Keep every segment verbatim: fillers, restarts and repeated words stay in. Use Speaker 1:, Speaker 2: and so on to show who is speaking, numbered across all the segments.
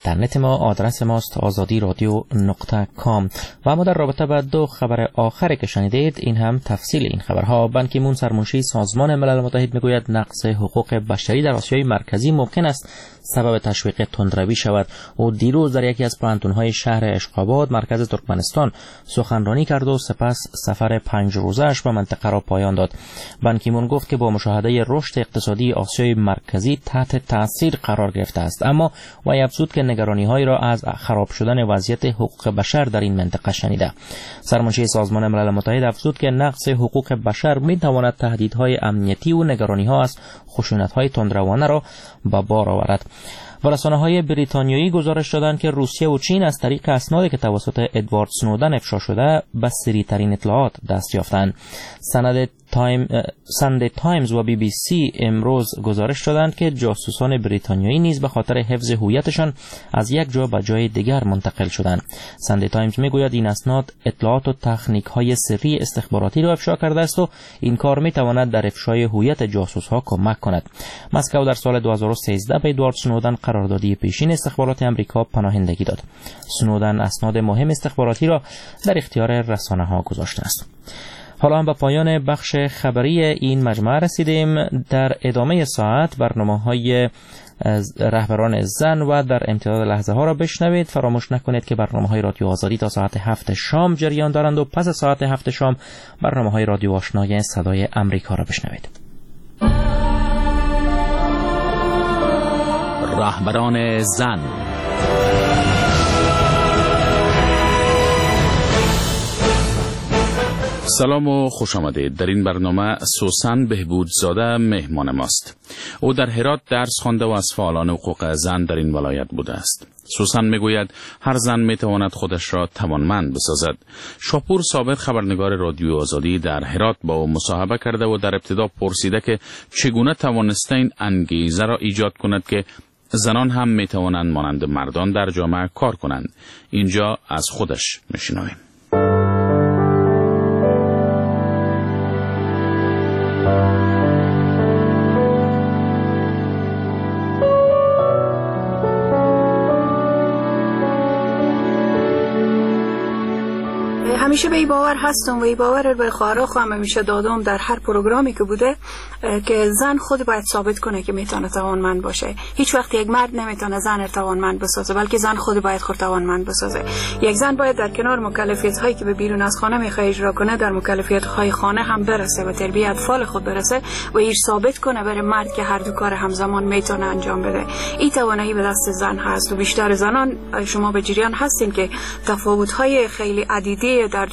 Speaker 1: اینترنت ما آدرس ماست آزادی رادیو نقطه کام. و اما در رابطه با دو خبر آخری که شنیدید، این هم تفصیل این خبرها. بان کی مون سرمنشی سازمان ملل متحد میگوید نقض حقوق بشری در آسیای مرکزی ممکن است سبب تشویق تندروی شود. او دیروز در یکی از پوانتون‌های شهر اشقاباد مرکز ترکمنستان سخنرانی کرد و سپس سفر پنج روزه‌اش به منطقه را پایان داد. بان کی مون گفت که با مشاهده رشد اقتصادی آسیای مرکزی تحت تاثیر قرار گرفته است، اما وی افزود که نگرانی‌هایی را از خراب شدن وضعیت حقوق بشر در این منطقه شنیده. سرمنشی سازمان ملل متحد افزود که نقض حقوق بشر می‌تواند تهدیدهای امنیتی و نگرانی‌ها از خشونت‌های تندروانه را به بار آورد. و رسانه‌های بریتانیایی گزارش دادند که روسیه و چین از طریق اسنادی که توسط ادوارد سنودن افشا شده به سری‌ترین اطلاعات دست یافتند. سند تایم ساندی تایمز و بی بی سی امروز گزارش دادند که جاسوسان بریتانیایی نیز به خاطر حفظ هویتشان از یک جا به جای دیگر منتقل شدند. ساندی تایمز میگوید این اسناد اطلاعات و تکنیک‌های سری استخباراتی را افشا کرده است و این کار میتواند در افشای هویت جاسوس‌ها کمک کند. مسکو در سال دو هزار و سیزده به ادوارد سنودن قراردادی پیشین استخبارات آمریکا پناهندگی داد. سنودن اسناد مهم استخباراتی را در اختیار رسانه‌ها گذاشته است. حالا هم به پایان بخش خبری این مجموعه رسیدیم. در ادامه ساعت برنامه‌های رهبران زن و در امتداد لحظه ها را بشنوید. فراموش نکنید که برنامه‌های رادیو آزادی تا ساعت هفت شام جریان دارند و پس ساعت هفت شام برنامه‌های رادیو آشنای صدای امریکا را بشنوید.
Speaker 2: رهبران زن. سلام و خوش آمدید. در این برنامه سوسن بهبودزاده مهمان ماست. او در هرات درس خوانده و از فعالان حقوق زن در این ولایت بوده است. سوسن میگوید هر زن میتواند خودش را توانمند بسازد. شاپور صابر خبرنگار رادیو آزادی در هرات با او مصاحبه کرده و در ابتدا پرسیده که چگونه توانسته این انگیزه را ایجاد کند که زنان هم میتوانند مانند مردان در جامعه کار کنند. اینجا از خودش میشنویم.
Speaker 3: همیشه به این باور هستم و این باور به خواهرها خواهم همیشه دادم در هر پروگرامی که بوده که زن خود باید ثابت کنه که میتونه توانمند باشه. هیچ وقت یک مرد نمیتونه زن رو توانمند بسازه، بلکه زن خود باید خود توانمند بسازه. یک زن باید در کنار مکلفیت هایی که به بیرون از خانه میخواد اجرا کنه در مکلفیت های خانه هم برسه و تربیت اطفال خود برسه و این ثابت کنه برای مرد که هر دو کار همزمان میتونه انجام بده. این توانایی به دست زن هست و بیشتر زنان شما به جریان هستین که تفاوت های خیلی عدیدی در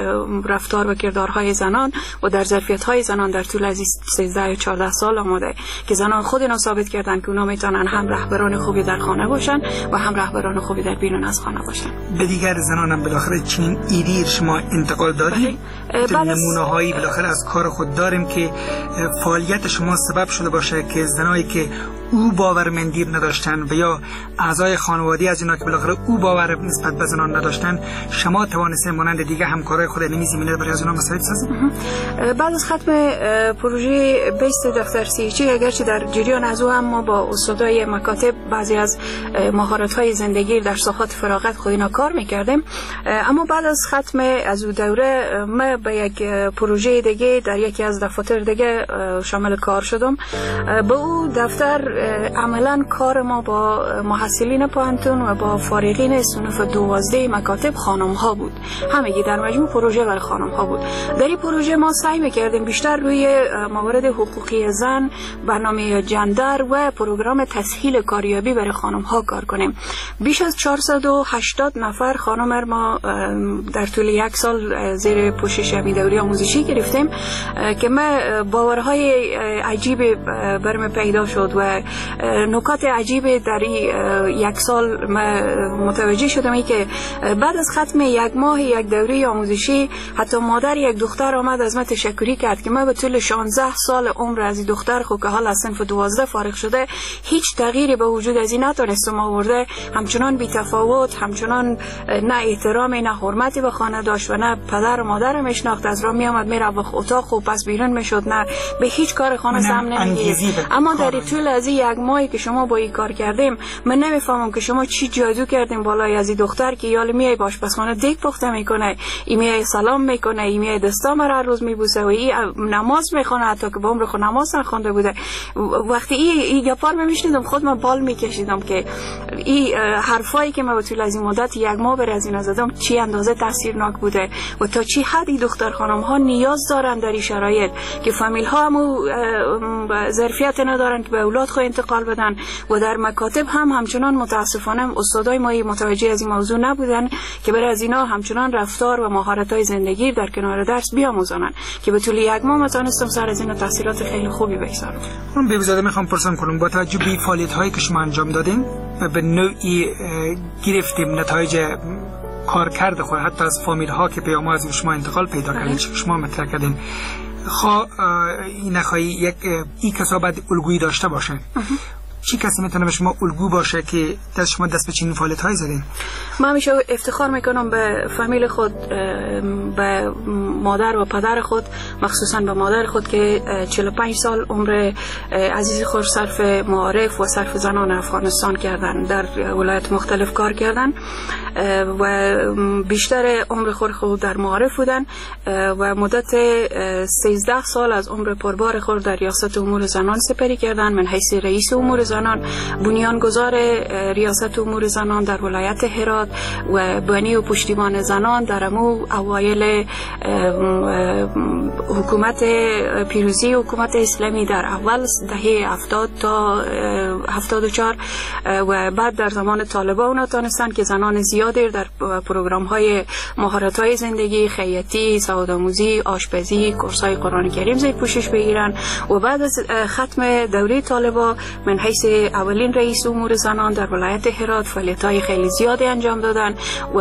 Speaker 3: رفتار و کردارهای زنان و در ظرفیت‌های زنان در طول از سیزده و چهارده سال آمده که زنان خود اینا ثابت کردن که اونا میتونن هم رهبران خوبی در خانه باشن و هم رهبران خوبی در بیرون از خانه باشن.
Speaker 4: به دیگر زنان هم بالاخره چنین ایدی شما انتقال دادید؟ نمونه‌هایی بالاخره از کار خود داریم که فعالیت شما سبب شده باشه که زنایی که او باورمندی نداشتن و یا اعضای خانواده از اینا که بالاخره او باور نسبت به زنان نداشتن، شما توانستید مانند دیگه همکارای خود نمی زمینه برای از اونا مسائل سازید؟
Speaker 3: بعد از ختم پروژه بیست دفتر سیچی اگرچه در جریان از او هم ما با استادای مکاتب بعضی از مهارت‌های زندگی در ساحات فراغت خود اینا کار می‌کردیم، اما بعد از ختم از او دوره ما به یک پروژه دیگه در یکی از دفاتر دیگه شامل کار شدم. به او دفتر عملا کار ما با محصلین پانتون و با فارغین صنف دوازده مکاتب خانم ها بود. همگی در مجموع پروژه برای خانم ها بود. در این پروژه ما سعی می‌کردیم بیشتر روی موارد حقوقی زن، برنامه جندر و پروگرام تسهیل کاریابی برای خانم ها کار کنیم. بیش از چهارصد و هشتاد نفر خانم ما در طول یک سال زیر پوشش می دوره آموزشی گرفتیم که ما باورهای عجیب برام پیدا شد و نکات عجیب در یک سال ما متوجه شدم که بعد از ختم یک ماه یک دوره آموزشی حتی مادر یک دختر آمد از من تشکری کرد که ما به طول شانزده سال عمر از این دختر خود که حال از صنف دوازده فارغ شده هیچ تغییری به وجود از این نتونستم آورده، همچنان بی تفاوت، همچنان نه احترام نه حرمتی به خانه داشت و نه پدر و مادر میشناخت، از راه می آمد میره و اتاق و پس بیرون میشد، نه به هیچ کار خانه سم نمیگیره. اما در طول از یک ماهی که شما با این کار کردیم من نمیفهمم که شما چی جادو کردیم بالای از این دختر که یال میای باش بسمانه دیگ پخته میکنه، این میای سلام میکنه، این میای دستا مرا روز میبوسه و این نماز میخونه حتی که با عمر خود نماز نخونده بوده. وقتی این این گپار میشنیدم خود من بال میکشیدم که این حرفایی که من طول از این مدت یک ماه بر از این زدم چی اندازه تاثیرناک بوده و تا چی حد این دختر خانم ها نیاز دارن در این شرایط که فامیل ها هم ظرفیت ندارن که به اولاد خود انتقال بدن و در مکاتب هم همچنان متاسفانه استادای ما متوجه از این موضوع نبودن که برای از اینا همچنان رفتار و مهارت های زندگی در کنار درس بیاموزونن که به طول یک ماه متونستم سر از این تاثیرات خیلی خوبی بگذارم.
Speaker 4: من بی‌بزاده میخوام پرسم کنم با توجه به فعالیت هایی که شما انجام دادین به نوعی گرفتیم نتایج کارکرد خود حتی از فامیل ها که پیام از شما انتقال پیدا کردین شما مطرح کردین خواه این نخواهی یک ای کسا باید الگویی داشته باشه چی کسی میتونه به شما الگو باشه که دست شما دست به چین فعالیت های زدین؟
Speaker 3: من همیشه افتخار میکنم به فامیل خود، به مادر و پدر خود، مخصوصا به مادر خود که چهل و پنج سال عمر عزیز خود صرف معارف و صرف زنان افغانستان کردن، در ولایت مختلف کار کردن و بیشتر عمر خود خود در معارف بودن و مدت سیزده سال از عمر پربار خود در ریاست امور زنان سپری کردن. من حیث رئیس امور زنان، بنیانگذار ریاست امور زنان در ولایت هرات و بانی و پشتیبان زنان در امو اوایل حکومت پیروزی حکومت اسلامی در اول دهه هفتاد تا هفتاد و چهار و بعد در زمان طالبان اونا تانستن که زنان زیادی در پروگرام های مهارت های زندگی، خیاطی، سوادآموزی، آشپزی، کورس های قرآن کریم زیر پوشش بگیرن و بعد از ختم دوره طالبان من حیث اولین رئیس امور زنان در ولایت هرات فعالیت‌های خیلی زیادی انجام دادن و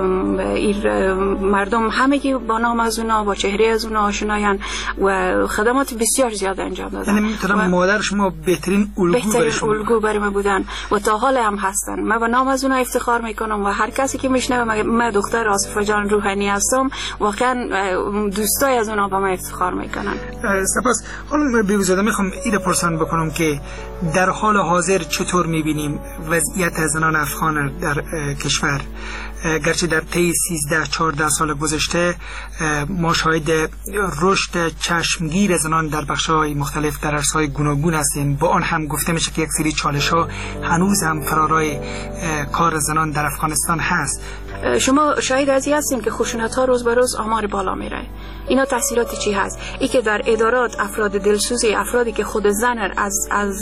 Speaker 3: این مردم همگی با نام از اونا با چهره از اونا آشنایان و خدمات بسیار زیاد انجام دادن.
Speaker 4: یعنی میتونم مادر شما بهترین الگو
Speaker 3: بهترین الگو برای من بودن و تا حال هم هستن. من با نام از اونا افتخار میکنم و هر کسی که میشنوه من دختر آصفه جان روحانی هستم واقعا دوستای از اونا با من افتخار میکنن.
Speaker 4: سپاس. خانم بی‌بزاده میخوام اینو پرسان بکنم که در حال حاضر چطور میبینیم وضعیت زنان افغان در کشور؟ گرچه در طی سیزده چهارده سال گذشته ما شاهد رشد چشمگیر زنان در بخش‌های مختلف در عرصه‌های گوناگون هستیم، با آن هم گفته میشه که یک سری چالش‌ها هنوز هم فرارای کار زنان در افغانستان هست.
Speaker 3: شما شاهد از این هستیم که خشونت‌ها روز به روز آمار بالا میره. اینا تاثیرات چی هست؟ ای که در ادارات افراد دلسوزی، افرادی که خود زن از از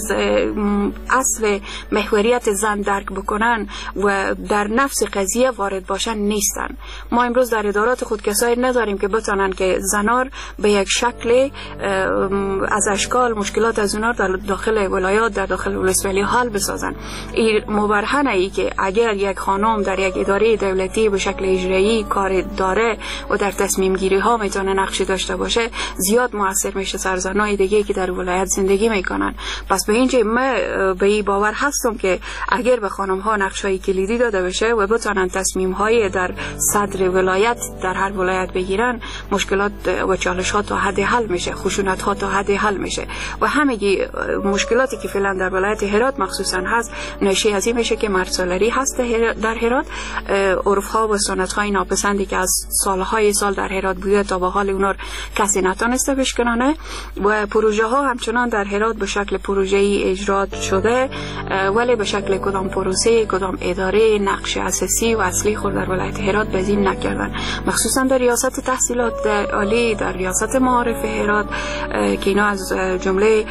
Speaker 3: اصل محوریت زن درک بکنن و در نفس قضیه وارد باشن نیستن. ما امروز در ادارات خود کسایی نداریم که بتونن که زنار به یک شکل از اشکال مشکلات از اونها در داخل ولایات در داخل ولسوالی حل بسازن. این مبرهنه ای که اگر یک خانم در یک اداره دولتی به شکل اجرایی کار داره و در تصمیم گیری ها میتونه نقشی داشته باشه زیاد موثر میشه سر زنای دیگه که در ولایت زندگی میکنن. پس به اینجا من به این باور هستم که اگر به خانم ها نقشای کلیدی داده بشه و بتونن تصمیم های در صدر ولایت در هر ولایت بگیرن مشکلات و چالش ها تا حد حل میشه، خشونت ها تا حد حل میشه و همگی مشکلاتی که فعلا در ولایت هرات مخصوصا هست ناشی از این میشه که مرسالری هست در هرات، عرف ها و سنت های ناپسندی که از سالهای سال در هرات بوده تا به حال اونا کسی نتونسته بشکنانه و پروژه ها همچنان در هرات به شکل پروژه‌ای اجرا شده ولی به شکل کدام پروسه کدام اداره نقش اساسی و اصلی خود در ولایت هرات بزین نکردن، مخصوصا در ریاست تحصیلات عالی، در ریاست معارف هرات که اینا از جمله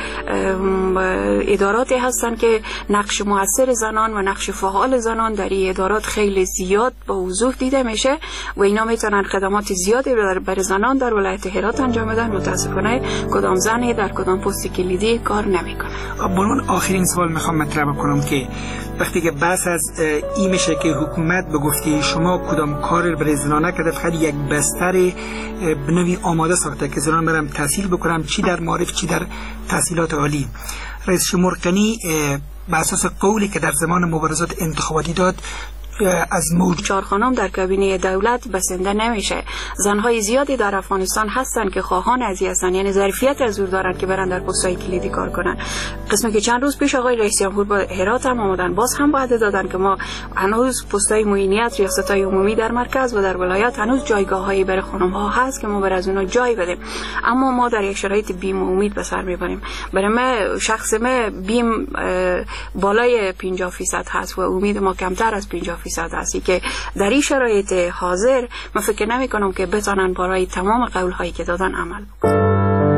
Speaker 3: اداراتی هستن که نقش مؤثر زنان و نقش فعال زنان در این ادارات خیلی زیاد با وضوح دیده میشه و اینا میتونن خدمات زیادی برای زنان در ولایت هرات انجام بدن. متاسفانه کدام زنی در کدام پست کلیدی کار نمیکنه.
Speaker 4: من آخرین سوال میخوام مطرح بکنم که وقتی که بحث از این میشه که حکومت به گفته شما کدام کار برای زنان نکرده، فقط یک بستر به نوعی آماده ساخته که زنان برم تحصیل بکنم چی در معارف چی در تحصیلات عالی. رئیس جمهور غنی به اساس قولی که در زمان مبارزات انتخاباتی داد از موج
Speaker 3: چهار خانم در کابینه دولت بسنده نمیشه. زنهای زیادی در افغانستان هستن که خواهان ازی هستن، یعنی ظرفیت از دارن که برن در پست‌های کلیدی کار کنن. قسمی که چند روز پیش آقای رئیس جمهور با هرات هم آمدن، باز هم وعده دادن که ما هنوز پست‌های معینیت، ریاست‌های عمومی در مرکز و در ولایات هنوز جایگاه‌هایی برای خانم‌ها هست که ما بر از اونها جای بدیم. اما ما در یک شرایط بیم و امید به سر میبریم. برای من شخص ما بیم بالای پنجاه درصد هست و امید ما کمتر از پنجاه درصد هستی که در این شرایط حاضر من فکر نمی کنم که بتانن برای تمام قول هایی که دادن عمل بکنن.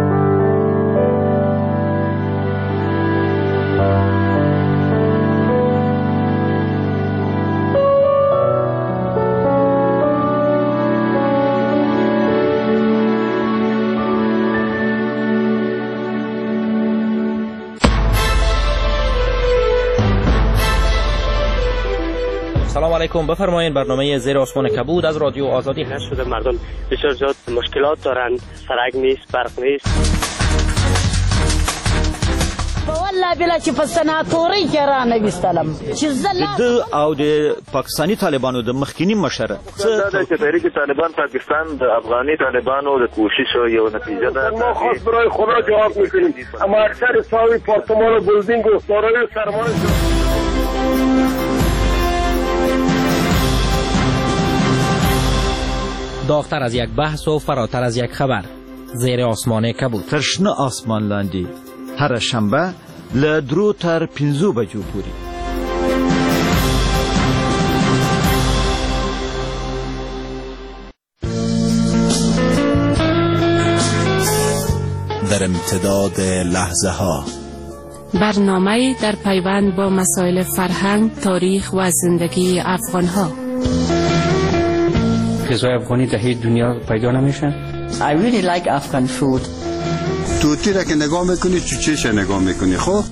Speaker 1: سلام علیکم، بفرمایید. برنامه زیر آسمان کبود از رادیو آزادی هست.
Speaker 5: شده مردم بسیار زیاد مشکلات دارند، سرک نیست، برق نیست.
Speaker 6: والله بلا چې په سناتوري کې را نه وستلم چې زله
Speaker 7: د او د پاکستانی طالبانو د مخکینی مشره
Speaker 8: دا چې تحریک طالبان پاکستان د افغاني طالبانو د کوشش یو نتیجه ده.
Speaker 9: ما خاص برای خدا جواب میکنیم، اما اکثر ساوی پارتمان و بلدینگ و سارای سرمایه
Speaker 1: داغتر از یک بحث و فراتر از یک خبر. زیر آسمان کبود.
Speaker 7: ترشنه آسمان لاندی هر شنبه له درو تر پنځو بجو پورې.
Speaker 10: در امتداد لحظه ها،
Speaker 11: برنامه در پیوند با مسائل فرهنگ، تاریخ و زندگی افغان ها.
Speaker 12: غذای افغانی در هیچ دنیا پیدا نمیشه.
Speaker 13: I really like Afghan food.
Speaker 14: توتی را که نگاه میکنی چوچهش نگاه میکنی. خب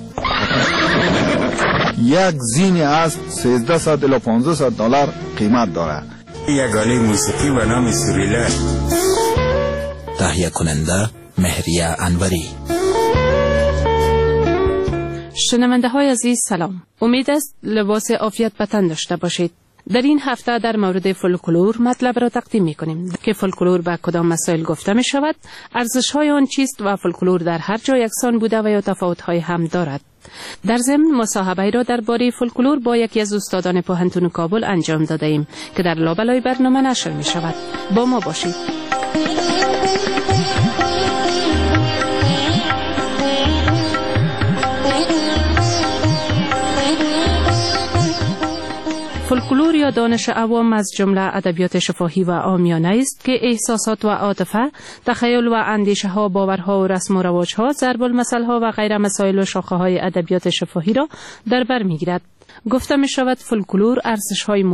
Speaker 15: یک زین از سیزده صد الی پانزده صد دلار قیمت داره.
Speaker 16: یک آله موسیقی به نام سوریله.
Speaker 10: تهیه کننده مهریه انوری.
Speaker 11: شنونده های عزیز سلام. امید است لباس عافیت به تن داشته باشید. در این هفته در مورد فولکلور مطلب را تقدیم می کنیم که فولکلور به کدام مسائل گفته می شود، ارزش های آن چیست و فولکلور در هر جا یکسان بوده و یا تفاوت های هم دارد. در ضمن مصاحبه را درباره فولکلور با یکی از استادان پوهنتون کابل انجام داده ایم که در لابلای برنامه نشر می شود. با ما باشید. فولکلور یا دانش عوام از جمله ادبیات شفاهی و عامیانه است که احساسات و عاطفه، تخیل و اندیشه ها، باورها و رسم و رواج ها، ضرب المثل ها و غیر مسائل و شاخه های ادبیات شفاهی را در بر میگیرد. گفته می شود فولکلور ارزش های